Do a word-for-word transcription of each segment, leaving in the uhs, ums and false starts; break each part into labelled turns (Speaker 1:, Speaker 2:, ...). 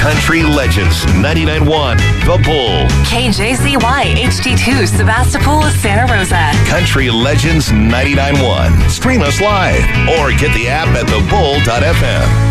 Speaker 1: Country Legends ninety-nine point one, The Bull.
Speaker 2: K J Z Y H D two, Sebastopol, Santa Rosa.
Speaker 1: Country Legends ninety-nine point one. Stream us live or get the app at the bull dot f m.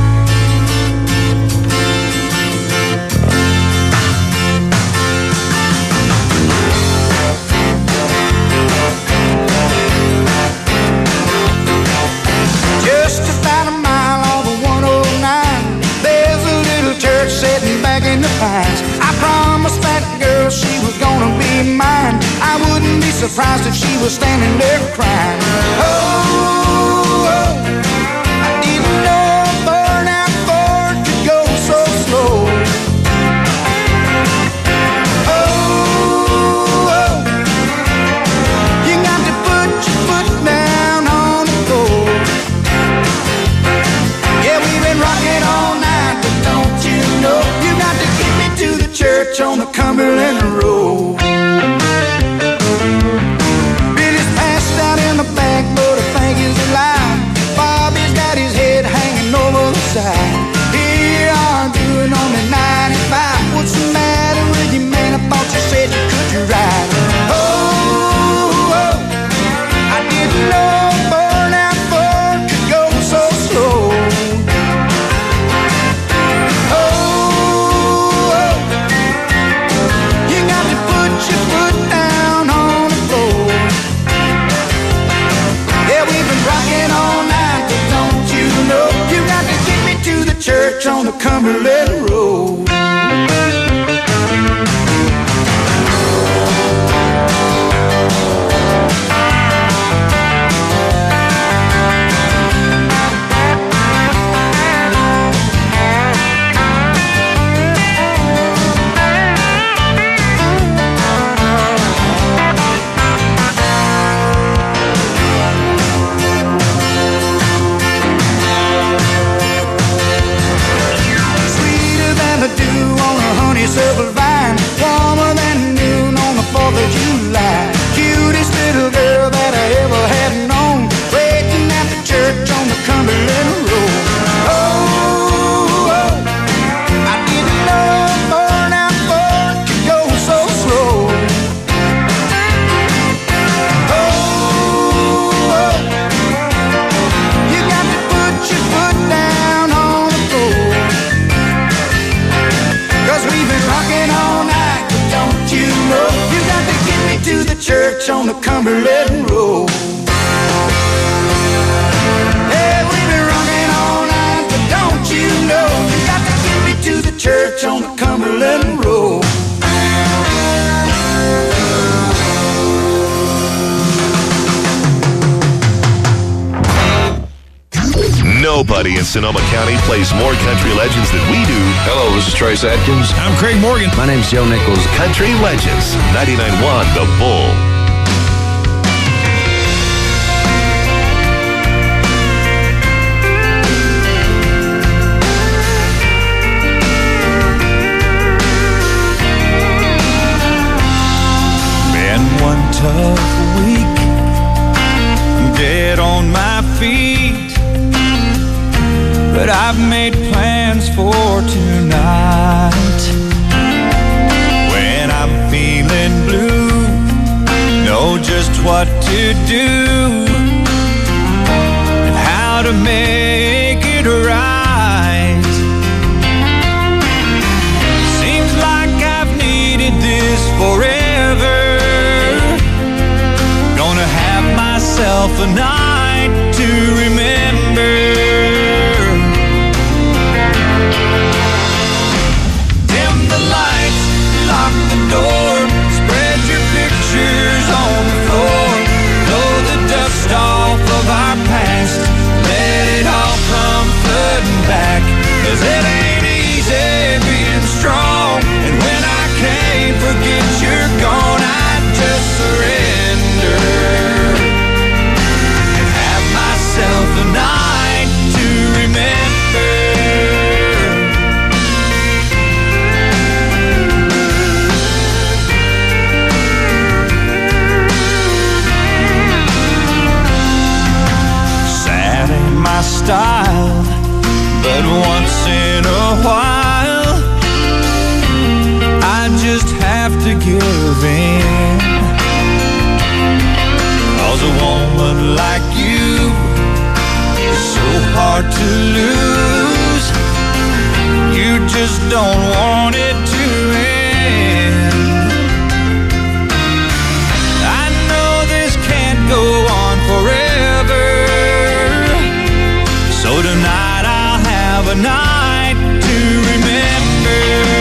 Speaker 3: I promised that girl she was gonna be mine. I wouldn't be surprised if she was standing there crying. Oh, oh, I didn't know a burnout Ford could go so slow. Oh, oh, you got to put your foot down on the floor. Yeah, we've been rocking all night, but don't you know you got to get me to the church on the Cumberland Road. Billy's passed out in the back, but I think he's alive. Bobby's got his head hanging over the side. Here I'm doing only ninety-five. What's the matter with you, man? I thought you said you could ride. Oh, oh, I didn't know a burnout Ford could go so slow. Church on the Cumberland Road. Silver vine, warmer than noon on the fourth of July. Cutest little girl that I ever had known, waiting at the church on the Cumberland Road. Oh, oh, I didn't know a burnout Ford could go so slow. Oh, oh, you got to put your foot down on the floor. 'Cause we've been rocking all night, but don't you know you got to get me to the church on the Cumberland Road. Hey, we've been rocking all night, but don't you know you got to get me to the church on the Cumberland Road.
Speaker 1: Nobody in Sonoma County plays more country legends than we do.
Speaker 4: Hello, this is Trace Adkins.
Speaker 5: I'm Craig Morgan.
Speaker 4: My name's Joe Nichols.
Speaker 1: Country Legends ninety-nine point one, The Bull.
Speaker 6: Been one tough week, dead on my feet, but I've made plans for tonight. When I'm feeling blue, know just what to do and how to make it right. Seems like I've needed this forever. Gonna have myself a night to remember. Lock the door, spread your pictures on the floor. Though the just don't want it to end. I know this can't go on forever, so tonight I'll have a night to remember.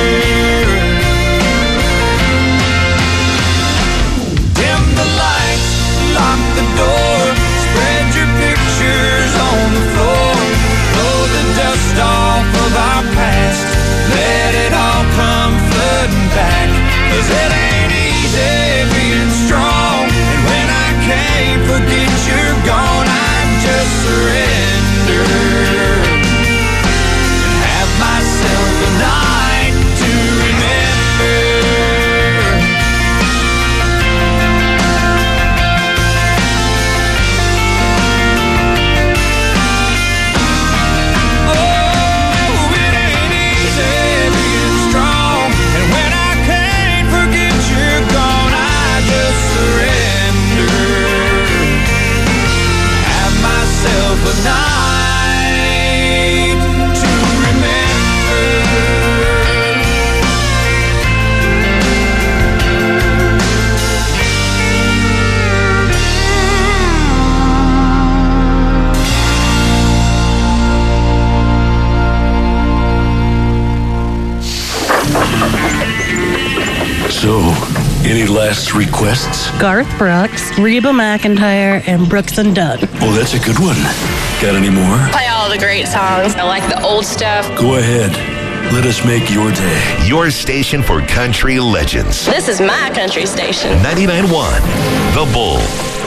Speaker 6: Dim the lights, lock the door, spread your pictures on the floor, blow the dust off of our past, let it all come flooding back, 'cause it ain't easy being strong, and when I can't forget you're gone, I just surrender and have myself a night to remember. Oh, it ain't easy being strong, and when I can't forget you're gone, I just surrender, have myself a night to remember.
Speaker 4: So, any last requests?
Speaker 5: Garth Brooks, Reba McEntire, and Brooks and Dunn.
Speaker 4: Oh, that's a good one. Got any more?
Speaker 7: Play all the great songs. I like the old stuff.
Speaker 4: Go ahead. Let us make your day.
Speaker 1: Your station for country legends.
Speaker 7: This is my country station.
Speaker 1: ninety-nine point one The Bull.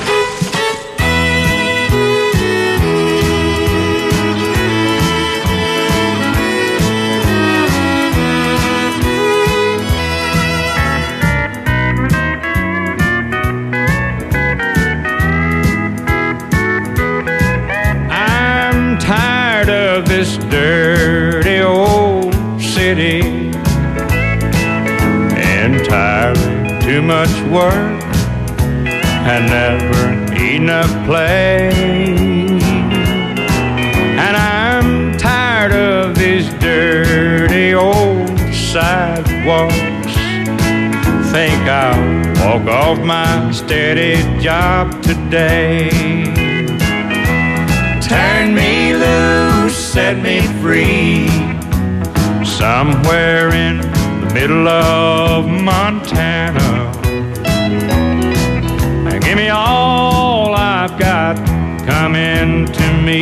Speaker 6: I'm tired of this dirty old city, entirely too much work and never enough play. And I'm tired of these dirty old sidewalks. Think I'll walk off my steady job today. Turn me loose, set me free, somewhere in the middle of Montana. And give me all I've got coming to me,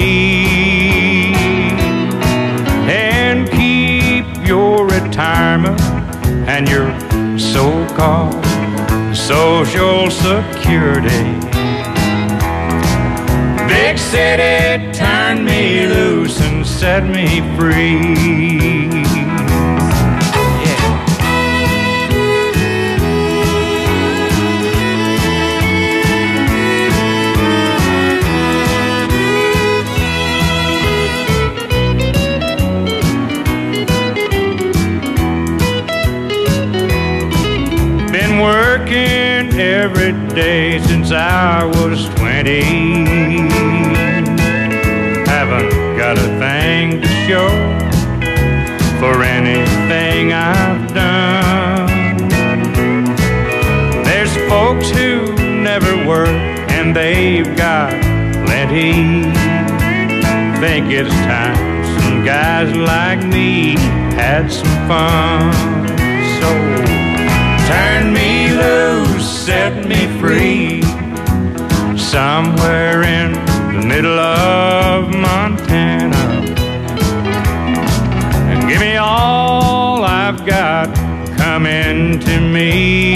Speaker 6: and keep your retirement and your so-called Social Security. Big city, turn me loose and set me free. Been working every day since I was twenty. Haven't got a thing to show for anything I've done. There's folks who never work and they've got plenty. Think it's time some guys like me had some fun. So turn me loose, set me free, somewhere in the middle of Montana. And give me all I've got coming to me,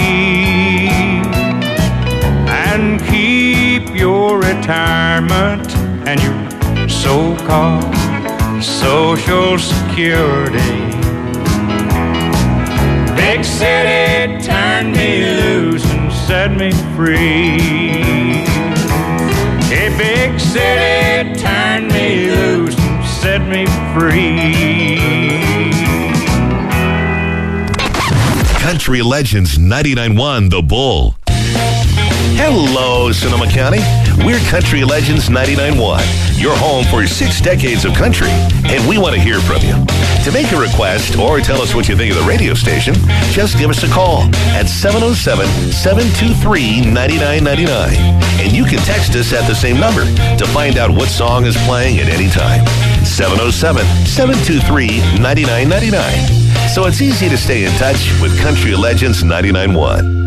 Speaker 6: and keep your retirement and your so-called Social Security. Big city, turn me loose and set me free. Hey, big city, turn me loose and set me free.
Speaker 1: Country Legends ninety-nine point one The Bull. Hello, Sonoma County. We're Country Legends ninety-nine point one, your home for six decades of country, and we want to hear from you. To make a request or tell us what you think of the radio station, just give us a call at seven oh seven, seven two three, nine nine nine nine. And you can text us at the same number to find out what song is playing at any time. seven oh seven, seven two three, nine nine nine nine. So it's easy to stay in touch with Country Legends ninety-nine point one.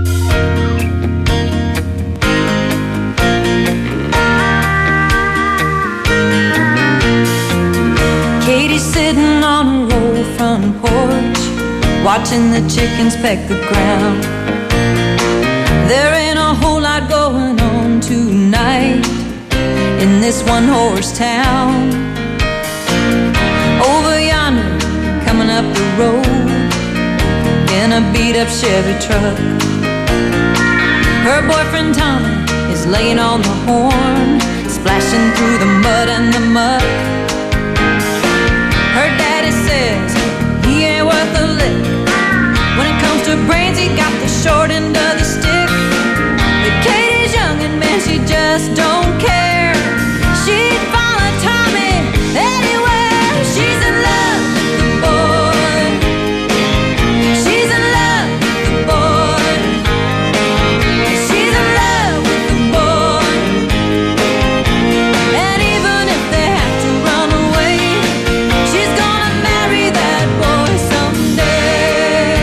Speaker 8: Katie's sitting on a roll front porch, watching the chickens peck the ground. There ain't a whole lot going on tonight in this one-horse town. Over yonder, coming up the road in a beat-up Chevy truck, her boyfriend Tommy is laying on the horn, splashing through the mud and the muck. Her daddy says he ain't worth a lick. When it comes to brains, he got the short end of the stick. But Katie's young and man, she just don't care. She'd follow Tommy anywhere. She's in love with the boy. She's in love with the boy. She's in love with the boy. And even if they have to run away, she's gonna marry that boy someday.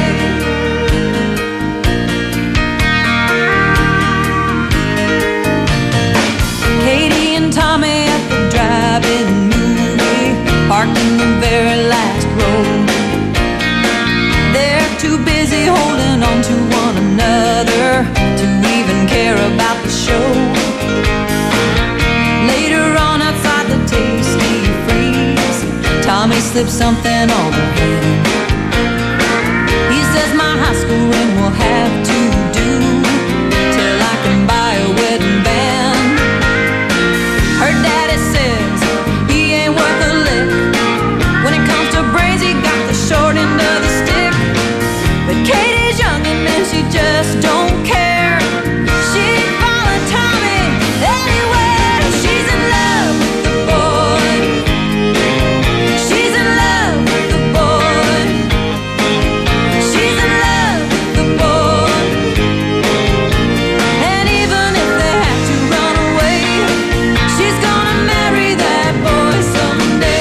Speaker 8: Katie and Tommy at the drive-in movie, parked in the very last row. They're too busy holding on to one another to even care about the show. Later on outside the Tasty Freeze, Tommy slipped something on her hand. He says my high school ring will have to do till I can buy a wedding band. Her daddy says he ain't worth a lick. When it comes to brains, he got the short end of the stick. But Katie's young and man, she just don't care. She'd follow Tommy anywhere. She's in love with the boy. She's in love with the boy. She's in love with the boy. And even if they have to run away, she's gonna marry that boy someday.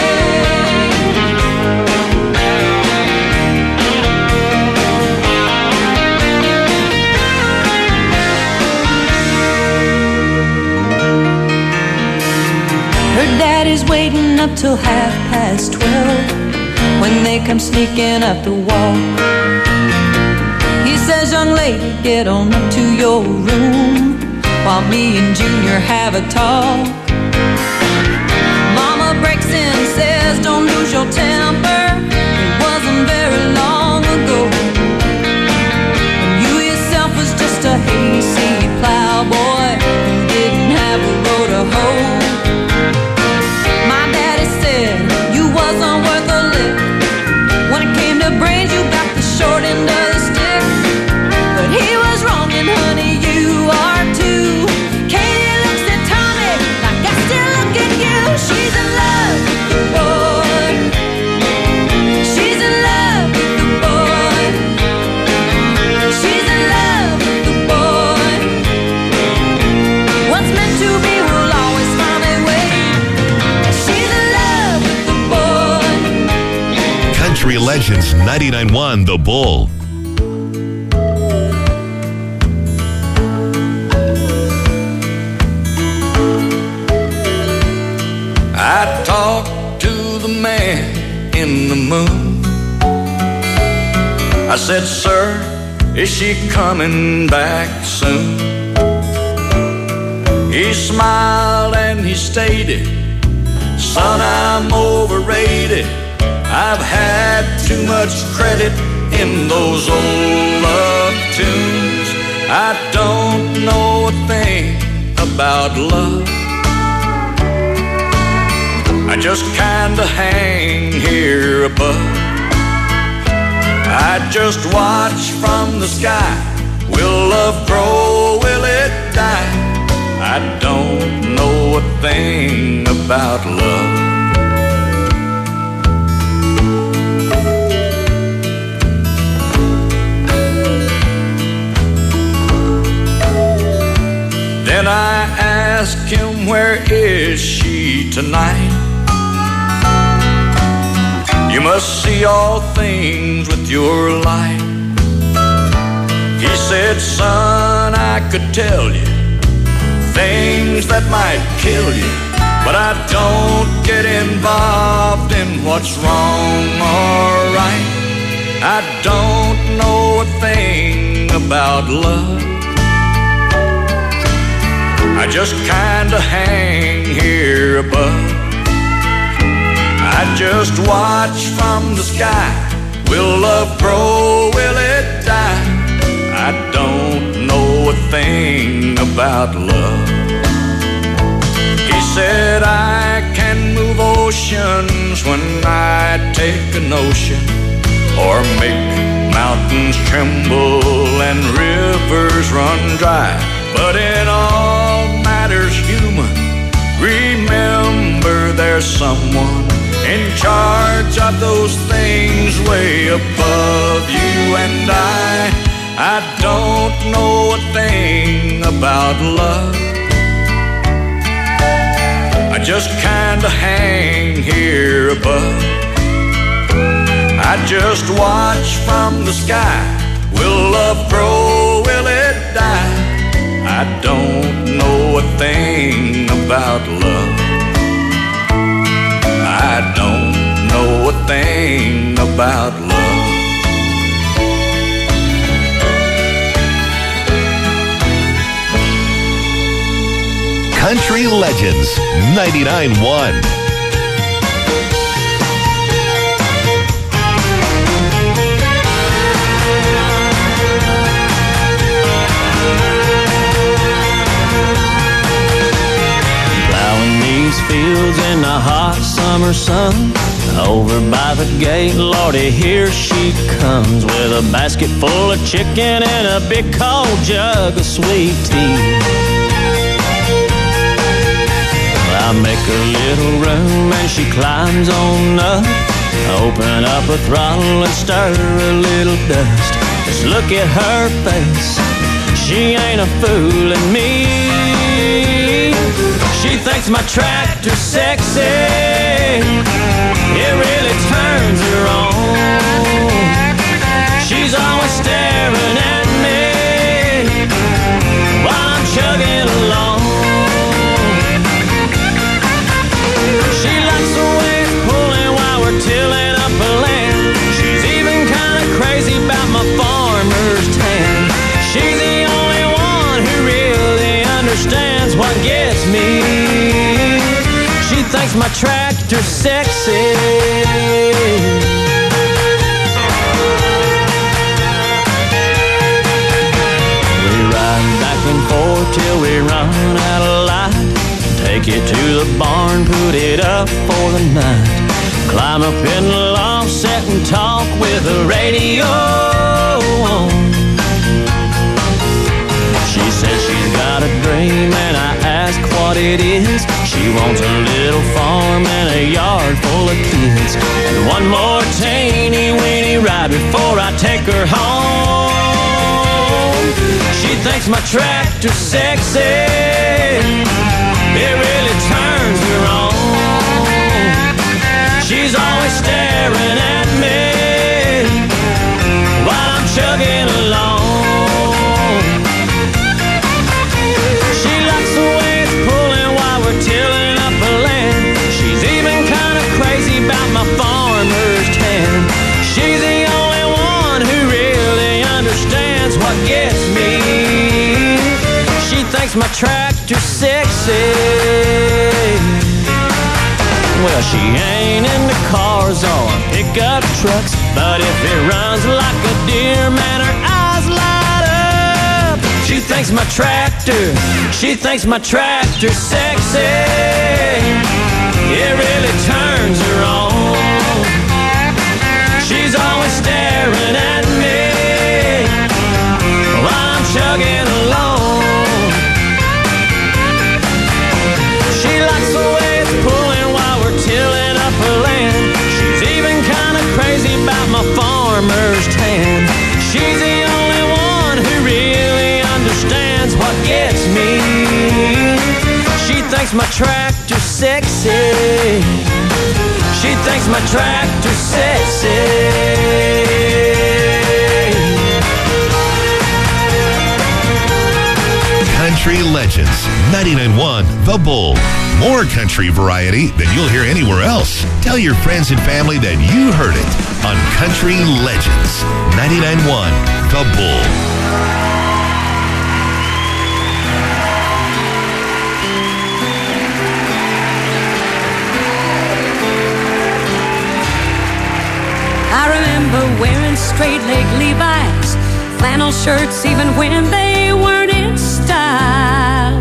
Speaker 8: Her daddy's waiting up till half past twelve when they come sneaking up the walk. He says, young lady, get on up to your room while me and Junior have a talk. Mama breaks in and says, don't lose your temper. It wasn't very long ago when you yourself was just a hayseed plowboy who didn't have a road to hoe. My daddy said you wasn't worth a lick. When it came to brains, you got the short end of the stick. But he was wrong, and honey, you are too. Katie looks at Tommy like I still look at you. She's in love with the boy. She's in love with the boy. She's in love with the boy. What's meant to be will always find a way. She's in love with the boy.
Speaker 1: Country Legends ninety-nine point one, The Bull.
Speaker 6: I talked to the man in the moon. I said, sir, is she coming back soon? He smiled and he stated, son, I'm overrated. I've had too much credit in those old love tunes. I don't know a thing about love. I just kinda hang here above. I just watch from the sky. Will love grow? Will it die? I don't know a thing about love. Then I asked him, where is she tonight? You must see all things with your light. He said, son, I could tell you things that might kill you, but I don't get involved in what's wrong or right. I don't know a thing about love. I just kinda hang here above. I just watch from the sky. Will love grow? Will it die? I don't know a thing about love. He said I can move oceans when I take a notion, or make mountains tremble and rivers run dry. But in all matters human, remember there's someone in charge of those things way above you and I. I don't know a thing about love. I just kinda hang here above. I just watch from the sky. Will love grow? Will it die? I don't know a thing about love. I don't know a thing about love.
Speaker 1: Country Legends ninety-nine point one.
Speaker 9: Fields in the hot summer sun, over by the gate, Lordy, here she comes, with a basket full of chicken and a big cold jug of sweet tea. I make a little room and she climbs on up, open up her throttle and stir a little dust. Just look at her face, she ain't a fooling me. She thinks my tractor's sexy, it really turns her on. She's always staring at me while I'm chugging along. She likes the way it's pulling while we're tilling up a land. She's even kind of crazy about my farmer's tan. She's the only one who really understands what gets me. She thinks my tractor's sexy. We ride back and forth till we run out of light. Take it to the barn, put it up for the night. Climb up in the loft, sit and talk with the radio on. She says she's got a dream and I ask what it is. She wants a little farm and a yard full of kids, and one more teeny weeny ride before I take her home. She thinks my tractor's sexy, it really turns her on. She's always staring at me while I'm chugging along. She likes the way it's pulling while we're tilling up the land. She's even kind of crazy about my farmer's tan. She's the only one who really understands what gets me. She thinks my tractor's sexy. Well, she ain't into cars or pickup trucks, but if it runs like a deer, man, her eyes light up. She thinks my tractor, she thinks my tractor's sexy. It really turns her on. She's always staring at me while I'm chugging along. farmer's tan. She's the only one who really understands what gets me. She thinks my tractor's sexy. She thinks my tractor's sexy.
Speaker 1: Country Legends, ninety-nine point one The Bull. More country variety than you'll hear anywhere else. Tell your friends and family that you heard it on Country Legends, ninety-nine point one The Bull.
Speaker 8: I remember wearing straight leg Levi's, flannel shirts even when they weren't in style.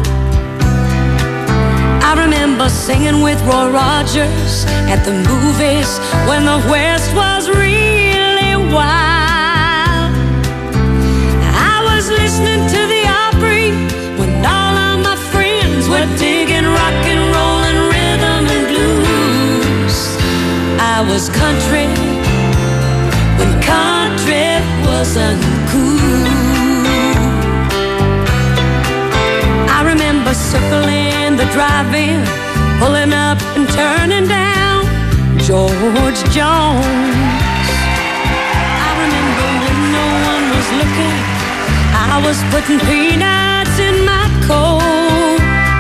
Speaker 8: I remember singing with Roy Rogers at the movies when the West was really wild. I was listening to the Opry when all of my friends were digging rock and roll and rhythm and blues. I was country when country wasn't cool. I remember circling the drive-in, pulling up and turning down George Jones. I remember when no one was looking, I was putting peanuts in my coat.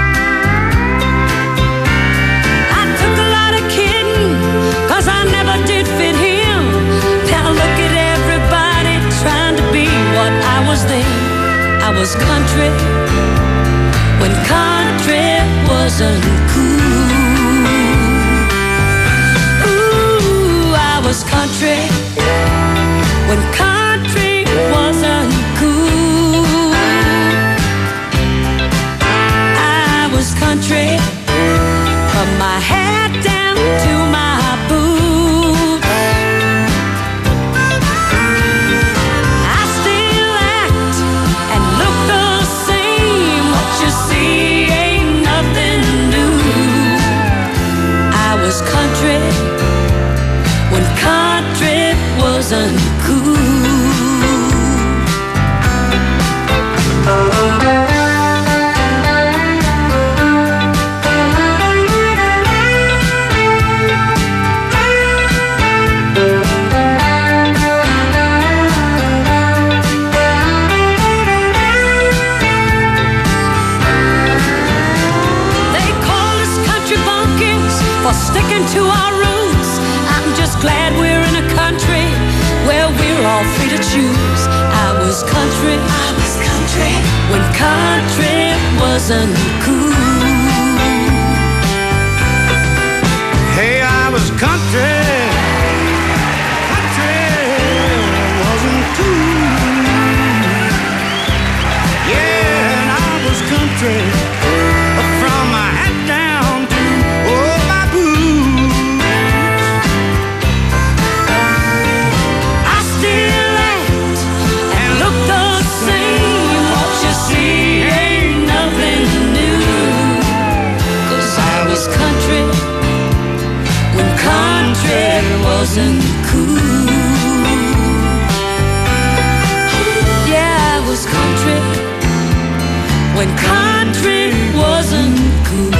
Speaker 8: I took a lot of kidding, cause I never did fit him. Now look at everybody trying to be what I was then. I was country when country wasn't cool. Ooh, I was country when country wasn't cool. I was country from my head down to my boots. I still act and look the same. What you see ain't nothing new. I was country when country wasn't cool. For sticking to our roots. I'm just glad we're in a country where we're all free to choose. I was country, I was country when country wasn't cool.
Speaker 3: Hey, I was country, country wasn't cool. Yeah, and I was country from my hat down to oh my boots. I still act and look the same. What you see ain't nothing new. Cause I was country when country wasn't cool. Yeah, I was country when country wasn't cool.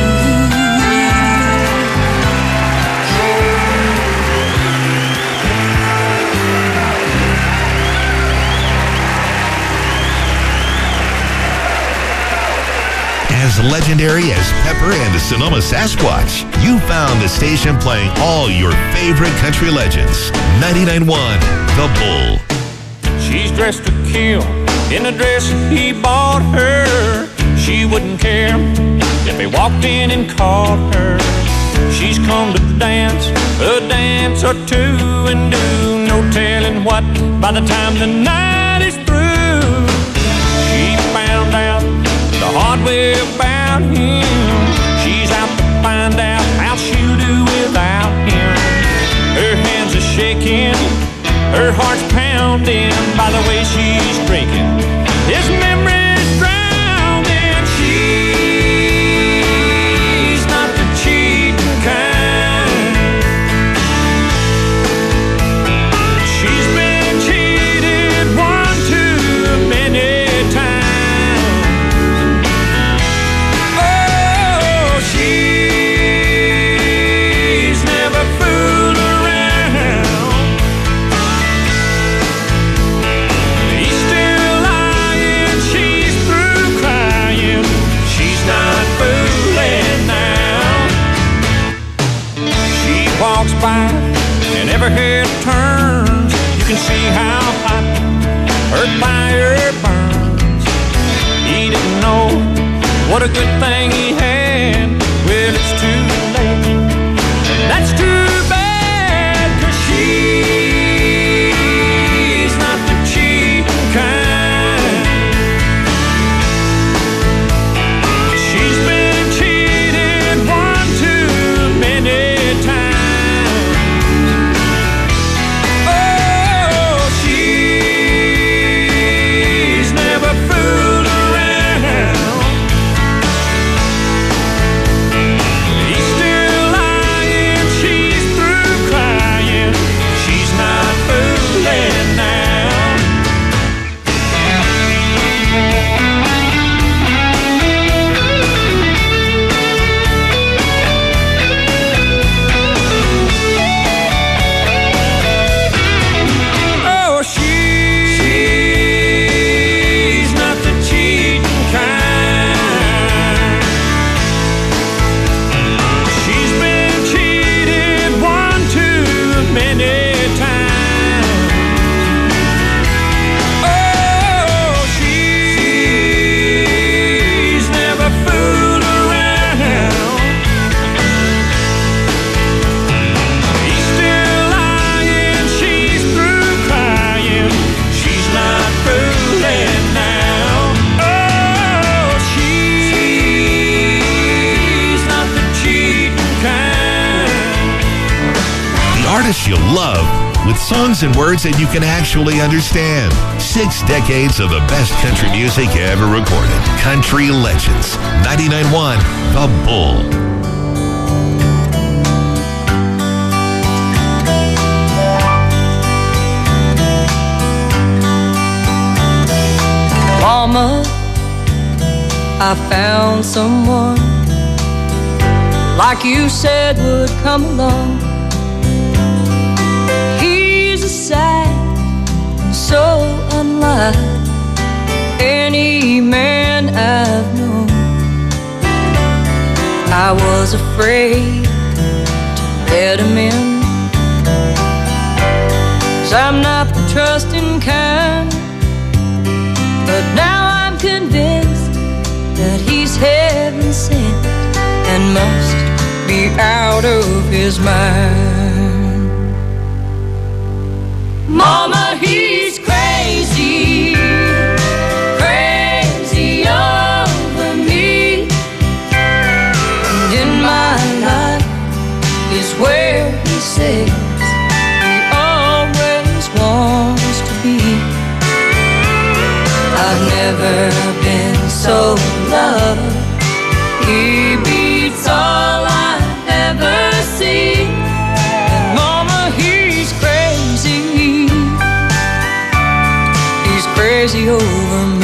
Speaker 1: As legendary as Pepper and the Sonoma Sasquatch, you found the station playing all your favorite country legends. ninety-nine point one The Bull.
Speaker 6: She's dressed to kill in a dress he bought her. She wouldn't care if he walked in and caught her. She's come to dance, a dance or two, and do no telling what by the time the night is through. She found out the hard way about him. She's out to find out how she'll do without him. Her hands are shaking, her heart's pounding by the way she's drinking. His memory's drowned and she's not the cheating kind. She's been can see how hot her fire burns. He didn't know what a good thing he had. Well, it's too late. That's too bad, 'cause she's not the cheating kind. She's been cheated one too many times. Oh, she's never fooled around. He's still lying, she's through crying. She's not fooling now. Oh, she's not the cheating kind. She's been cheated one too many times. Oh, she's never fooled around. He's still lying, she's through crying. She's not fooling now. Oh, she's not the cheating kind.
Speaker 1: The artists you love with songs and words that you can actually understand. Six decades of the best country music ever recorded. Country Legends. ninety-nine point one The Bull.
Speaker 8: Mama, I found someone like you said would come along. He's a sight so unlike any man I've known. I was afraid to let him in, 'cause I'm not the trusting kind. But now I'm convinced that he's heaven sent and must be out of his mind. Mama, he's crazy, crazy over me. And in my life is where he says he always wants to be. I've never been so loved. He beats all I ever see. And mama, he's crazy. He's crazy over me.